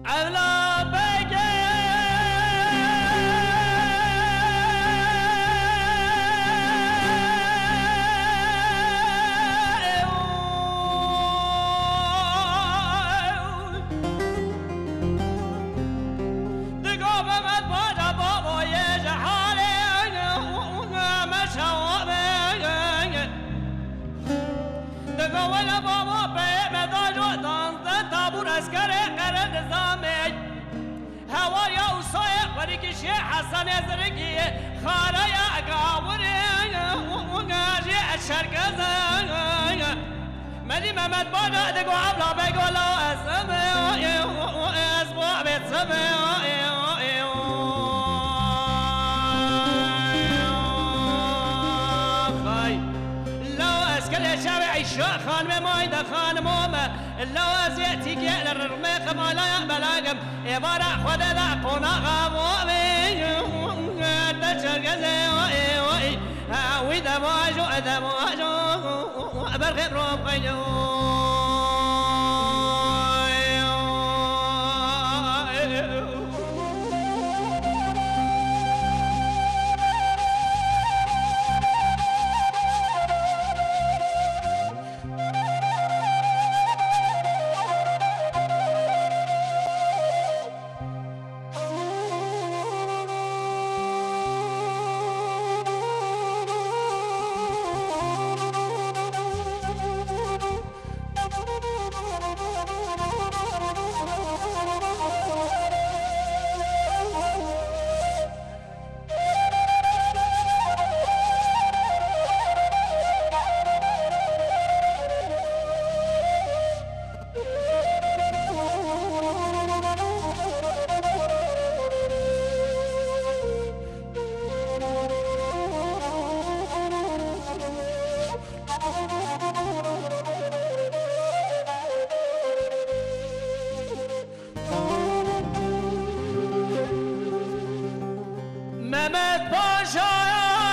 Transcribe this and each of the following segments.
اولا بگه حسن زرقي خاريا قاوري ونجي الشرقزة مدي محمد بانا دقو عبلا بيقولو اسمي اسبوع بيتسمي لو اسكل شارعي خان بمايدة خان مومة لو ازيتي كيال الرميق ما لا يقبل عبارة خود ذا قونا غامومي تشرقزي وإذا مواجو إذا مواجو بالخير روب قيجو Mehmet Paşa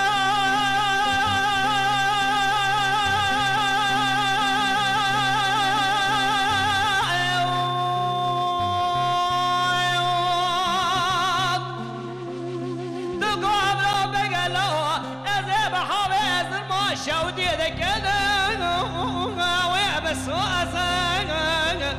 شودي ذكنا ويبس وأسانا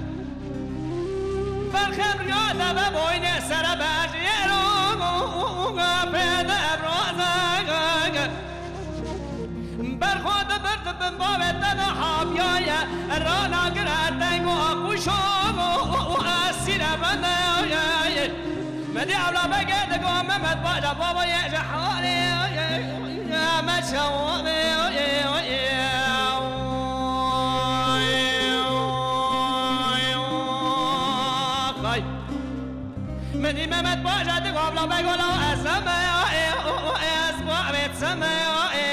بالخمر ياذا ببوين سرباج يروق بيد أبرازانا بالخود برد بنباب التنحاب يايا الرانا قراتين وأقوشوق وأسينا بنايا مدي أولا بقيتك وممت باجا بابا يجي حالي ما تشوفي مني ما متباجا تقوم لا بيقولوا اسمي اسبوع بيتسمي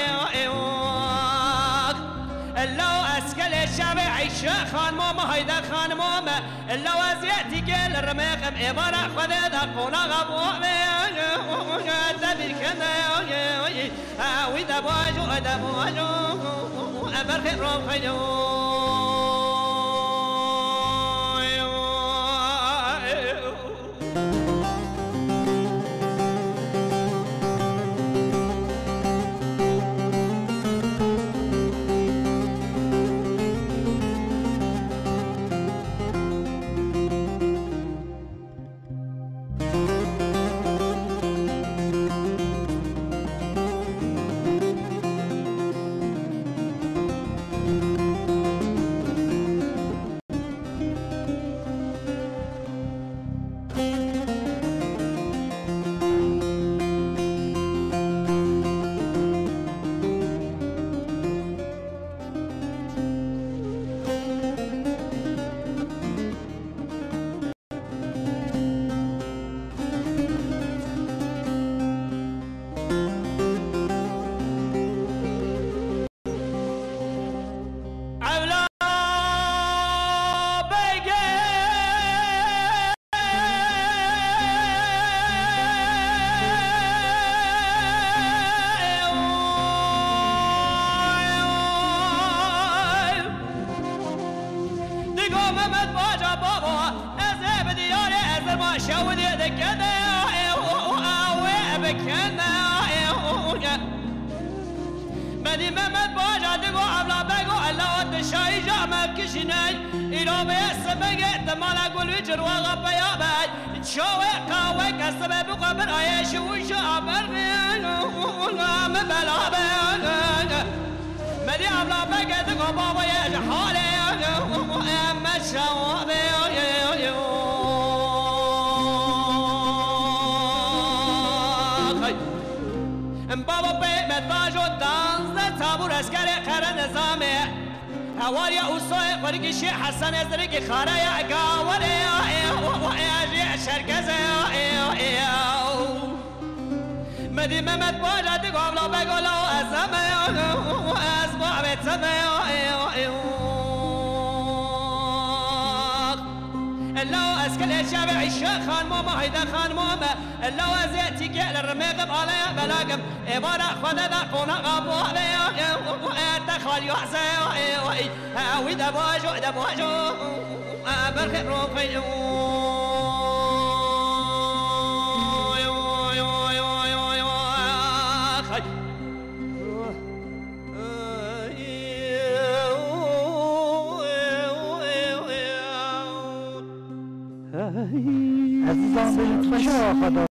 لو اسكل الشعبي عيش خان ماما هيدا خان ماما لو ازيتي كل الرميق عبارة خذ قونا غبومي دبر كنا وإذا بواجو إذا بواجو أبرخ روم خيو Mehmet Paşa baba eze bedi شودي ذكنا وابكنا مدي ممد باجا دقو عبلا بقو ألا ودشاي جامع كشناي إلو بيس بقيت مالا قول وجر وغب يا باي تشوي قاوي كسبه بقبر عيش وشابر مبلا بقى مدي عبلا بقيت دقو بابا يجي حالي أما الشوابي بابا بي متاجو دانز تابور اسكر قرن نظامي هواري اوسوي قرقي شي حسن ازرقي خاريا قاوري واجي شركزي مدي ممت باجا تقوم لو بقولو اسمي اسبوع بتسمي اللو اسكل الشابع الشيخ خان ماما هيدا خان ماما اللو ازيتي قال الرميق بقالي بلاقم إبارة خذ ذا قونا غابو تخال يحسي هاوي دبواجو برخي روفي عزیزان به لطفا